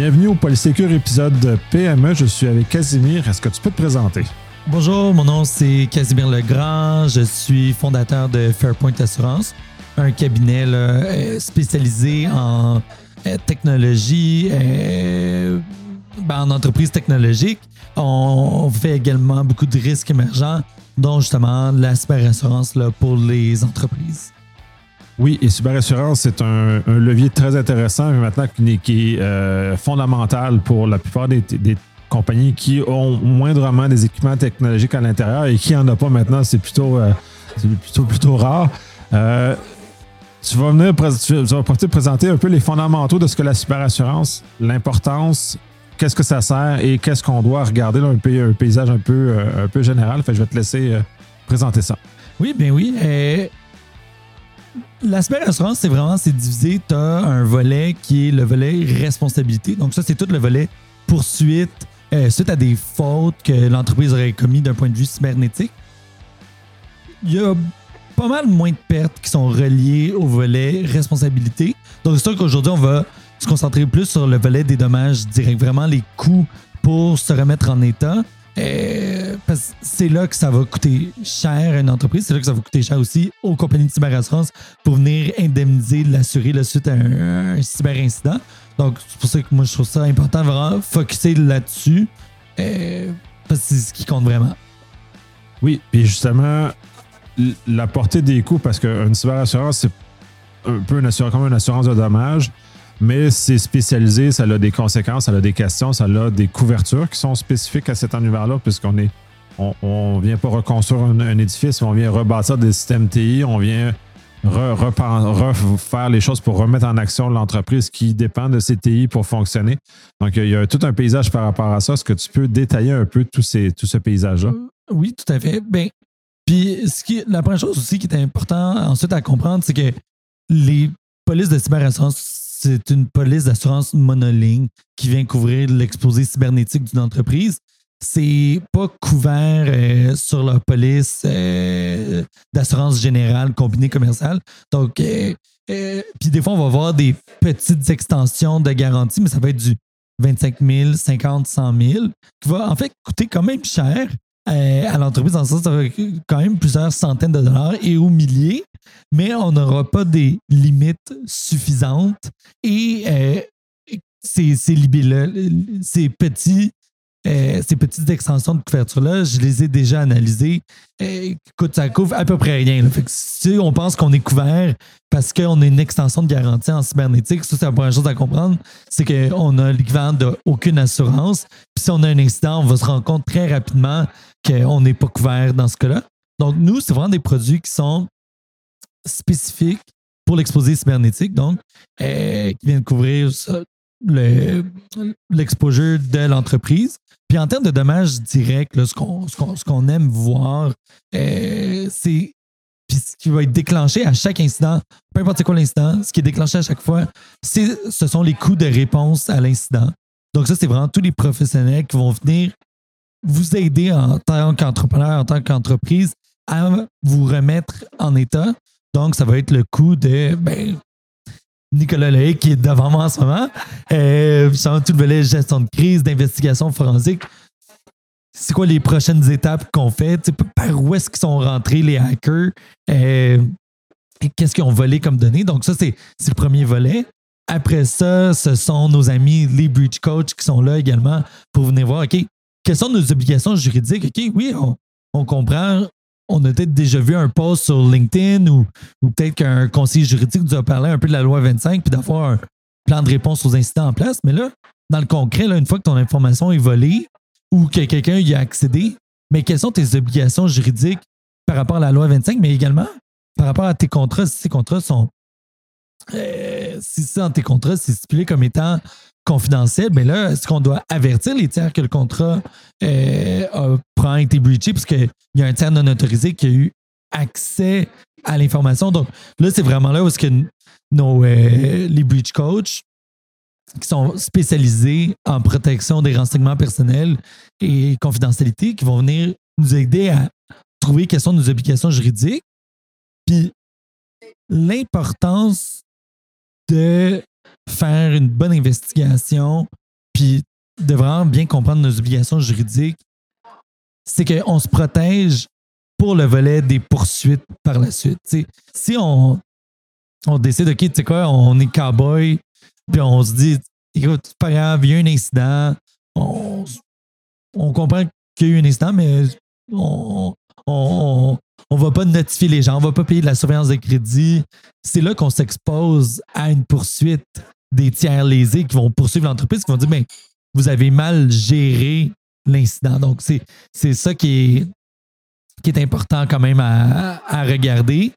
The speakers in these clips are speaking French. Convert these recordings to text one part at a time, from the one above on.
Bienvenue au Polysécure épisode PME. Je suis avec Casimir. Est-ce que tu peux te présenter? Bonjour, mon nom c'est Casimir Legrand. Je suis fondateur de Fairpoint Assurance, un cabinet spécialisé en technologie, en entreprise technologique. On fait également beaucoup de risques émergents, dont justement la cyberassurance pour les entreprises. Oui, et cyberassurance, c'est un levier très intéressant, mais maintenant qui est fondamental pour la plupart des compagnies qui ont moindrement des équipements technologiques à l'intérieur et qui n'en a pas maintenant, c'est plutôt rare. Tu vas présenter un peu les fondamentaux de ce que la cyberassurance, l'importance, qu'est-ce que ça sert et qu'est-ce qu'on doit regarder, là, un paysage un peu général. Fait que je vais te laisser présenter ça. Oui, bien oui. La cyberassurance, c'est divisé. Tu as un volet qui est le volet responsabilité. Donc ça, c'est tout le volet poursuite suite à des fautes que l'entreprise aurait commises d'un point de vue cybernétique. Il y a pas mal moins de pertes qui sont reliées au volet responsabilité. Donc c'est sûr qu'aujourd'hui, on va se concentrer plus sur le volet des dommages directs, vraiment les coûts pour se remettre en état. Parce que c'est là que ça va coûter cher à une entreprise, c'est là que ça va coûter cher aussi aux compagnies de cyberassurance pour venir indemniser l'assuré suite à un cyberincident. Donc, c'est pour ça que moi, je trouve ça important de vraiment focusser là-dessus parce que c'est ce qui compte vraiment. Oui, puis justement, la portée des coûts, parce qu'une cyberassurance, c'est un peu comme une assurance de dommages, mais c'est spécialisé, ça a des conséquences, ça a des questions, ça a des couvertures qui sont spécifiques à cet univers-là, puisqu'on vient pas reconstruire un édifice, on vient rebâtir des systèmes TI, on vient refaire les choses pour remettre en action l'entreprise qui dépend de ces TI pour fonctionner. Donc, il y a tout un paysage par rapport à ça. Est-ce que tu peux détailler un peu tout ce paysage-là? Oui, tout à fait. Puis, la première chose aussi qui est importante ensuite à comprendre, c'est que les polices de cyberassurance, c'est une police d'assurance monoligne qui vient couvrir l'exposé cybernétique d'une entreprise. C'est pas couvert sur la police d'assurance générale combinée commerciale. Donc, puis des fois, on va avoir des petites extensions de garantie, mais ça va être du 25 000, 50 100 000, qui va en fait coûter quand même cher à l'entreprise. Dans le sens, ça va quand même plusieurs centaines de dollars et aux milliers, mais on n'aura pas des limites suffisantes. Et ces petites extensions de couverture-là, je les ai déjà analysées. Écoute, ça couvre à peu près rien. Là. Fait que si on pense qu'on est couvert parce qu'on a une extension de garantie en cybernétique, ça, c'est la première chose à comprendre, c'est qu'on a l'équivalent d'aucune assurance. Puis si on a un incident, on va se rendre compte très rapidement qu'on n'est pas couvert dans ce cas-là. Donc, nous, c'est vraiment des produits qui sont spécifiques pour l'exposé cybernétique, donc, qui viennent couvrir l'exposure de l'entreprise. Puis en termes de dommages directs, là, ce qu'on aime voir, c'est puis ce qui va être déclenché à chaque incident, peu importe c'est quoi l'incident, ce qui est déclenché à chaque fois, ce sont les coûts de réponse à l'incident. Donc ça, c'est vraiment tous les professionnels qui vont venir vous aider en tant qu'entrepreneur, en tant qu'entreprise, à vous remettre en état. Donc, ça va être le coût de Nicolas Loïc qui est devant moi en ce moment. Tout le volet gestion de crise, d'investigation forensique. C'est quoi les prochaines étapes qu'on fait? Par où est-ce qu'ils sont rentrés les hackers? Qu'est-ce qu'ils ont volé comme données? Donc ça, c'est le premier volet. Après ça, ce sont nos amis, les breach coach qui sont là également pour venir voir, OK, quelles sont nos obligations juridiques? OK, oui, on comprend. On a peut-être déjà vu un post sur LinkedIn ou peut-être qu'un conseiller juridique nous a parlé un peu de la loi 25 puis d'avoir un plan de réponse aux incidents en place. Mais là, dans le concret, là, une fois que ton information est volée ou que quelqu'un y a accédé, mais quelles sont tes obligations juridiques par rapport à la loi 25, mais également par rapport à tes contrats, si ces contrats sont si ça dans tes contrats, c'est stipulé comme étant confidentiel, bien là, est-ce qu'on doit avertir les tiers que le contrat a été breaché parce qu'il y a un tiers non autorisé qui a eu accès à l'information? Donc là, c'est vraiment là où est-ce que les breach coach qui sont spécialisés en protection des renseignements personnels et confidentialité qui vont venir nous aider à trouver quelles sont nos obligations juridiques. Puis l'importance de faire une bonne investigation puis de vraiment bien comprendre nos obligations juridiques, c'est qu'on se protège pour le volet des poursuites par la suite. T'sais, si on décide, OK, tu sais quoi, on est cowboy, puis on se dit, écoute, c'est pas grave, il y a un incident, on comprend qu'il y a eu un incident, mais on va pas notifier les gens, on va pas payer de la surveillance de crédit. C'est là qu'on s'expose à une poursuite des tiers lésés qui vont poursuivre l'entreprise, qui vont dire, mais vous avez mal géré l'incident. Donc, c'est ça qui est important quand même à regarder.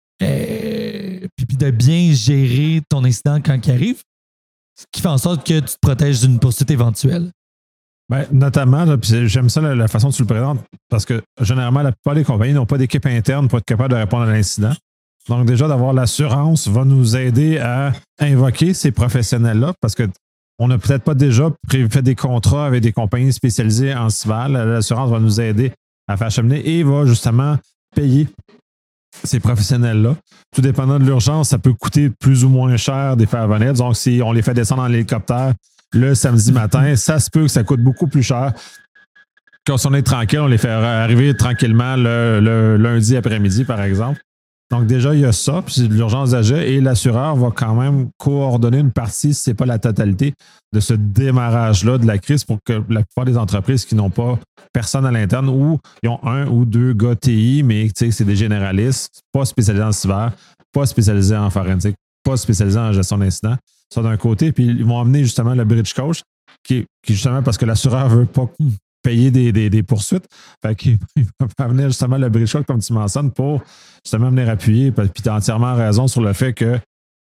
Puis de bien gérer ton incident quand il arrive, ce qui fait en sorte que tu te protèges d'une poursuite éventuelle. Ben, notamment, là, puis j'aime ça la façon dont tu le présentes, parce que généralement, la plupart des compagnies n'ont pas d'équipe interne pour être capable de répondre à l'incident. Donc, déjà, d'avoir l'assurance va nous aider à invoquer ces professionnels-là, parce qu'on n'a peut-être pas déjà fait des contrats avec des compagnies spécialisées en cival. L'assurance va nous aider à faire cheminer et va justement payer ces professionnels-là. Tout dépendant de l'urgence, ça peut coûter plus ou moins cher des faire venir. Donc, si on les fait descendre en hélicoptère le samedi matin, ça se peut que ça coûte beaucoup plus cher. Quand on est tranquille, on les fait arriver tranquillement le lundi après-midi, par exemple. Donc, déjà, il y a ça, puis c'est de l'urgence d'agir, et l'assureur va quand même coordonner une partie, si ce n'est pas la totalité, de ce démarrage-là de la crise pour que la plupart des entreprises qui n'ont pas personne à l'interne ou ils ont un ou deux gars TI, mais c'est des généralistes, pas spécialisés en cyber, pas spécialisés en forensique, pas spécialisés en gestion d'incidents. Ça d'un côté, puis ils vont amener justement le bridge coach, qui justement parce que l'assureur ne veut pas payer des poursuites. Fait qu'il va amener justement le bridge coach, comme tu mentionnes, pour justement venir appuyer. Puis tu as entièrement raison sur le fait que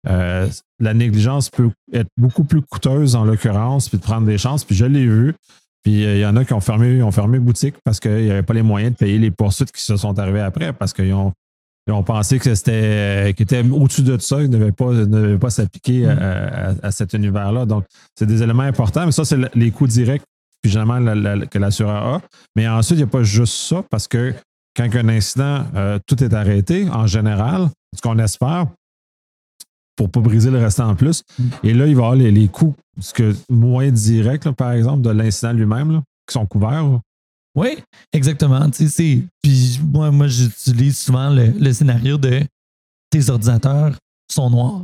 la négligence peut être beaucoup plus coûteuse en l'occurrence, puis de prendre des chances. Puis je l'ai vu. Puis il y en a qui ont fermé boutique parce qu'il n'y avait pas les moyens de payer les poursuites qui se sont arrivées après, parce qu'ils ont pensé que qu'ils étaient au-dessus de ça, ils ne devaient pas s'appliquer à cet univers-là. Donc, c'est des éléments importants, mais ça, c'est les coûts directs puis généralement que l'assureur a. Mais ensuite, il n'y a pas juste ça, parce que quand il y a un incident, tout est arrêté en général, ce qu'on espère, pour ne pas briser le restant en plus. Et là, il va y avoir les coûts moins directs, là, par exemple, de l'incident lui-même, là, qui sont couverts. Là. Oui, exactement. Puis moi, j'utilise souvent le scénario de tes ordinateurs sont noirs.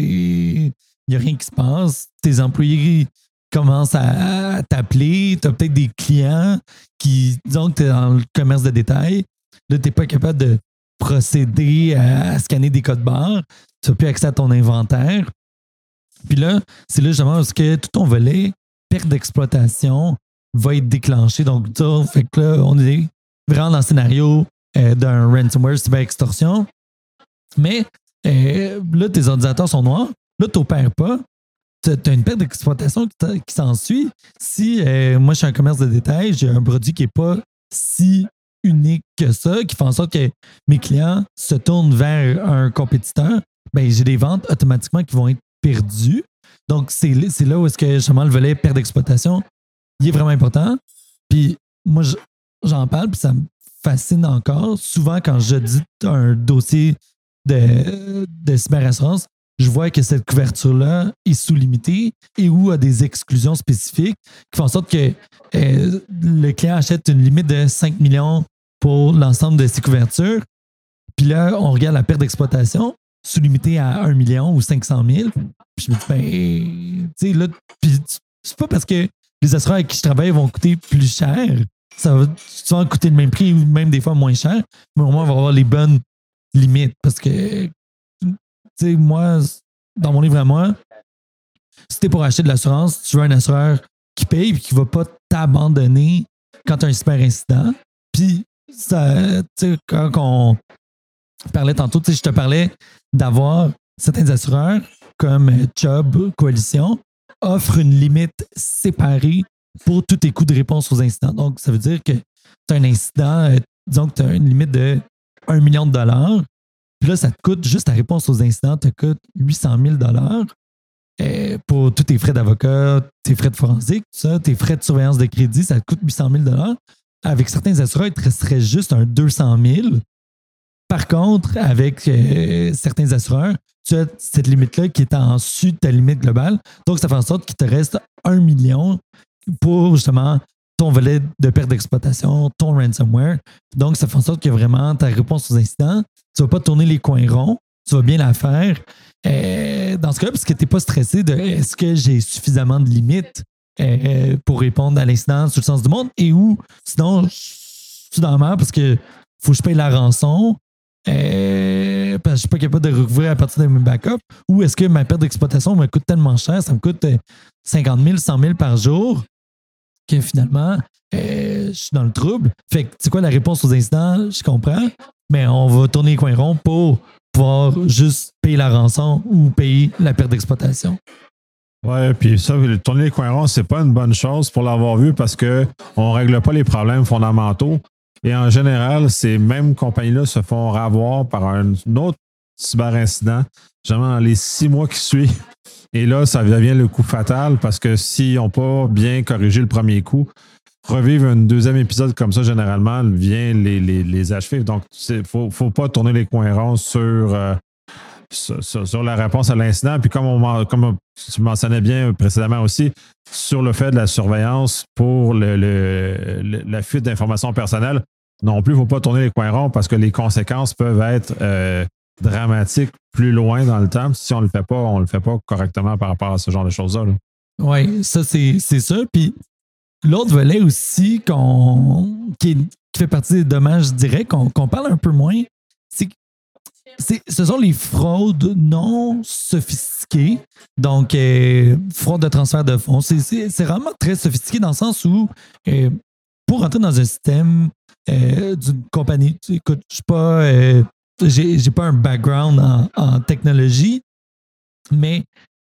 Il n'y a rien qui se passe. Tes employés commencent à t'appeler. Tu as peut-être des clients qui, disons que tu es dans le commerce de détail. Là, tu n'es pas capable de procéder à scanner des codes barres. Tu n'as plus accès à ton inventaire. Puis là, c'est là justement parce que tout ton volet, perte d'exploitation, va être déclenché. Donc, ça fait que là, on est vraiment dans le scénario d'un ransomware cyber-extorsion. Mais là, tes ordinateurs sont noirs. Là, tu n'opères pas. Tu as une perte d'exploitation qui s'ensuit. Si moi, je suis un commerce de détail, j'ai un produit qui n'est pas si unique que ça, qui fait en sorte que mes clients se tournent vers un compétiteur, ben j'ai des ventes automatiquement qui vont être perdues. Donc, c'est là où est-ce que justement le volet perte d'exploitation, il est vraiment important. Puis moi, j'en parle, puis ça me fascine encore. Souvent, quand je dis un dossier de cyberassurance, je vois que cette couverture-là est sous-limitée et ou a des exclusions spécifiques qui font en sorte que le client achète une limite de 5 millions pour l'ensemble de ses couvertures. Puis là, on regarde la perte d'exploitation sous-limitée à 1 million ou 500 000. Puis je me dis, ben, tu sais, là, puis c'est pas parce que les assureurs avec qui je travaille vont coûter plus cher. Ça va souvent coûter le même prix ou même des fois moins cher, mais au moins, on va avoir les bonnes limites parce que tu sais, moi, dans mon livre à moi, si t'es pour acheter de l'assurance, tu veux un assureur qui paye et qui ne va pas t'abandonner quand tu as un super incident. Puis, ça, tu sais, quand on parlait tantôt, tu sais, je te parlais d'avoir certains assureurs comme Chubb, Coalition, offrent une limite séparée pour tous tes coûts de réponse aux incidents. Donc, ça veut dire que tu as un incident, disons que tu as une limite de 1 million de dollars. Puis là, ça te coûte, juste ta réponse aux incidents, te coûte 800 000 pour tous tes frais d'avocat, tes frais de forensique, tout ça, tes frais de surveillance de crédit, ça te coûte 800 000 Avec certains assureurs, il te resterait juste un 200 000 Par contre, avec certains assureurs, tu as cette limite-là qui est en dessus de ta limite globale. Donc, ça fait en sorte qu'il te reste 1 million pour justement ton volet de perte d'exploitation, ton ransomware. Donc, ça fait en sorte que vraiment ta réponse aux incidents, tu ne vas pas tourner les coins ronds, tu vas bien la faire. Dans ce cas-là, parce que tu n'es pas stressé de est-ce que j'ai suffisamment de limites pour répondre à l'incident sur le sens du monde et où, sinon, je suis dans la merde parce que faut que je paye la rançon. Parce que je ne suis pas capable de recouvrir à partir de mes backups, ou est-ce que ma perte d'exploitation me coûte tellement cher, ça me coûte 50 000, 100 000 par jour, que finalement, je suis dans le trouble. Fait que, c'est quoi la réponse aux incidents? Je comprends, mais on va tourner les coins ronds pour pouvoir juste payer la rançon ou payer la perte d'exploitation. Ouais, puis ça, tourner les coins ronds, c'est pas une bonne chose pour l'avoir vu parce qu'on ne règle pas les problèmes fondamentaux. Et en général, ces mêmes compagnies-là se font ravoir par un autre cyberincident, généralement dans les 6 mois qui suivent. Et là, ça devient le coup fatal parce que s'ils n'ont pas bien corrigé le premier coup, revivre un deuxième épisode comme ça, généralement, vient les achever. Donc, il ne faut pas tourner les coins ronds sur la réponse à l'incident. Puis comme tu mentionnais bien précédemment aussi, sur le fait de la surveillance pour la fuite d'informations personnelles, non plus, il ne faut pas tourner les coins ronds parce que les conséquences peuvent être dramatiques plus loin dans le temps. Si on ne le fait pas correctement par rapport à ce genre de choses-là. Oui, ça, c'est ça. Puis l'autre volet aussi qui fait partie des dommages directs, qu'on parle un peu moins, ce sont les fraudes non sophistiquées. Donc, fraude de transfert de fonds. C'est vraiment très sophistiqué dans le sens où, pour entrer dans un système d'une compagnie, écoute, je suis pas, j'ai pas un background en technologie, mais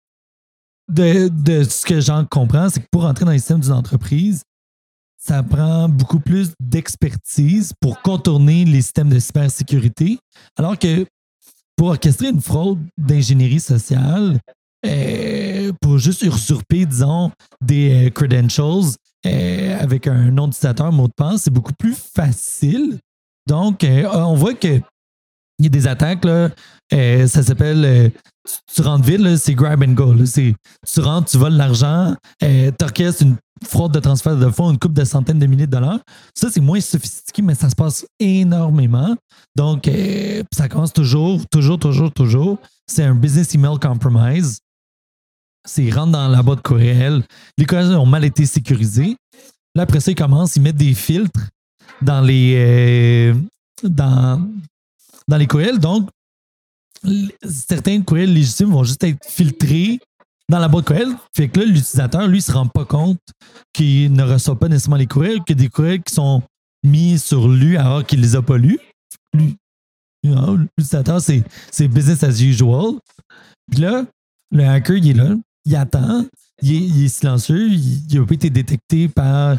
de ce que j'en comprends, c'est que pour entrer dans le système d'une entreprise, ça prend beaucoup plus d'expertise pour contourner les systèmes de cybersécurité, alors que pour orchestrer une fraude d'ingénierie sociale, pour juste usurper, disons, des credentials avec un nom d'utilisateur, mot de passe, c'est beaucoup plus facile. Donc, on voit qu'il y a des attaques, là, ça s'appelle tu rentres vite, là, c'est grab and go. Là, tu rentres, tu voles l'argent, tu orchestres une fraude de transfert de fonds, une couple de centaines de milliers de dollars. Ça, c'est moins sophistiqué, mais ça se passe énormément. Donc, ça commence toujours. C'est un business email compromise. C'est rentre dans la boîte courriel. Les courriels ont mal été sécurisés. Là, après ça, ils mettent des filtres dans les courriels. Donc, certains courriels légitimes vont juste être filtrés dans la boîte courriel. Fait que là, l'utilisateur, lui, ne se rend pas compte qu'il ne reçoit pas nécessairement les courriels, qu'il y a des courriels qui sont mis sur lui alors qu'il ne les a pas lus. L'utilisateur, c'est business as usual. Puis là, le hacker, il est là, il attend, il est silencieux, il n'a pas été détecté par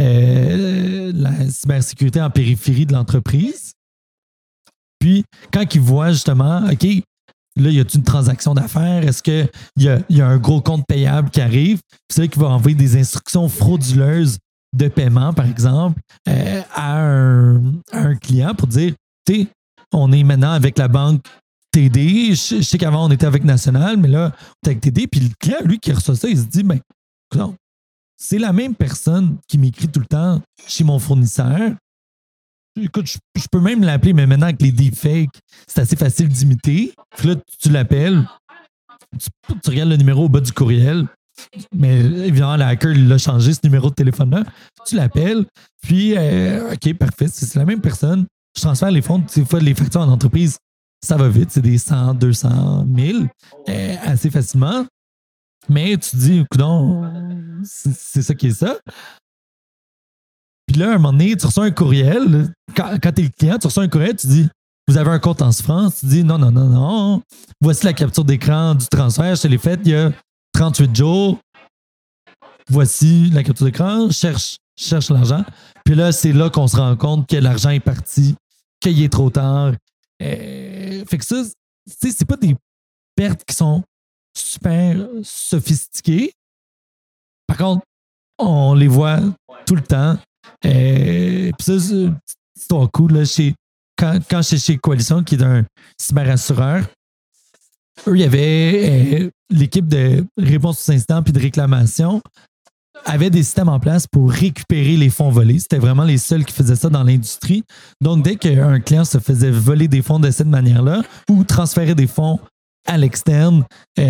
la cybersécurité en périphérie de l'entreprise. Puis, quand il voit justement, OK, là, y a une transaction d'affaires? Est-ce qu'il y a un gros compte payable qui arrive? Puis c'est là qu'il va envoyer des instructions frauduleuses de paiement, par exemple, à un client pour dire, tu sais, on est maintenant avec la banque TD. Je sais qu'avant, on était avec National, mais là, on est avec TD. Puis le client, lui, qui reçoit ça, il se dit, ben, non, c'est la même personne qui m'écrit tout le temps chez mon fournisseur. Écoute, je peux même l'appeler, mais maintenant avec les deepfakes, c'est assez facile d'imiter. Puis là, tu l'appelles, tu regardes le numéro au bas du courriel, mais évidemment, le hacker, il a changé ce numéro de téléphone-là. Tu l'appelles, puis, OK, parfait, c'est la même personne. Je transfère les fonds. Des fois, les factures en entreprise, ça va vite, c'est des 100, 200, 1000, assez facilement. Mais tu te dis, coudonc, c'est ça qui est ça. Puis là, à un moment donné, tu reçois un courriel. Quand tu es le client, tu reçois un courriel, tu dis, vous avez un compte en France. Tu dis, non. Voici la capture d'écran du transfert. Je te l'ai faite il y a 38 jours. Voici la capture d'écran. Cherche l'argent. Puis là, c'est là qu'on se rend compte que l'argent est parti, qu'il est trop tard. Fait que ça, c'est pas des pertes qui sont super sophistiquées. Par contre, on les voit tout le temps. Puis ça, c'est histoire cool. Là, quand j'étais chez Coalition, qui est un cyberassureur, eux, il y avait l'équipe de réponse aux incidents puis de réclamation avait des systèmes en place pour récupérer les fonds volés. C'était vraiment les seuls qui faisaient ça dans l'industrie. Donc, dès qu'un client se faisait voler des fonds de cette manière-là ou transférer des fonds à l'externe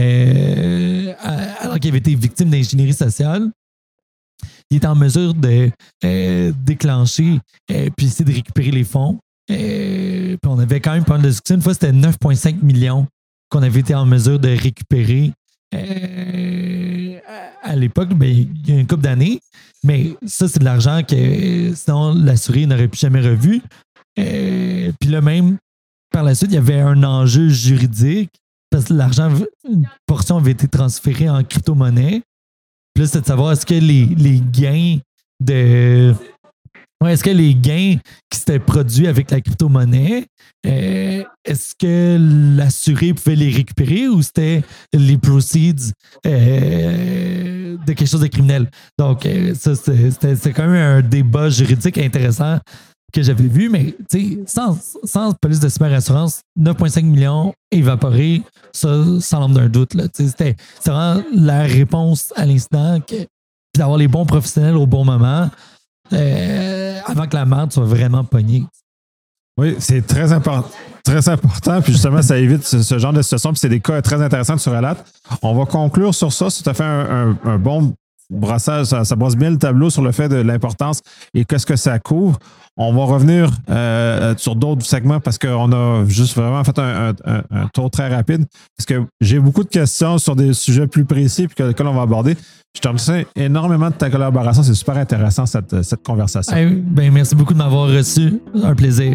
alors qu'il avait été victime d'ingénierie sociale, il était en mesure de déclencher puis essayer de récupérer les fonds. Puis on avait quand même pas mal de succès. Une fois, c'était 9,5 millions qu'on avait été en mesure de récupérer à l'époque, ben, il y a une couple d'années. Mais ça, c'est de l'argent que sinon l'assuré n'aurait plus jamais revu. Puis là, même par la suite, il y avait un enjeu juridique parce que l'argent, une portion avait été transférée en crypto-monnaie. Puis là, c'est de savoir est-ce que les gains de. Ouais, est-ce que les gains qui s'étaient produits avec la crypto-monnaie, est-ce que l'assuré pouvait les récupérer ou c'était les proceeds de quelque chose de criminel? Donc, ça, c'était quand même un débat juridique intéressant que j'avais vu, mais sans police de cyberassurance, 9,5 millions évaporés, ça, sans l'ombre d'un doute. C'est vraiment la réponse à l'incident, puis d'avoir les bons professionnels au bon moment. Avant que la merde soit vraiment pognée. Oui, c'est très important. Très important. Puis justement, ça évite ce genre de situation. Puis c'est des cas très intéressants que tu relates. On va conclure sur ça. Si tu as fait un bon brassage, ça brosse bien le tableau sur le fait de l'importance et qu'est-ce que ça couvre. On va revenir sur d'autres segments parce qu'on a juste vraiment fait un tour très rapide. Parce que j'ai beaucoup de questions sur des sujets plus précis puis que l'on va aborder. Je te remercie énormément de ta collaboration. C'est super intéressant, cette conversation. Ben, merci beaucoup de m'avoir reçu. Un plaisir.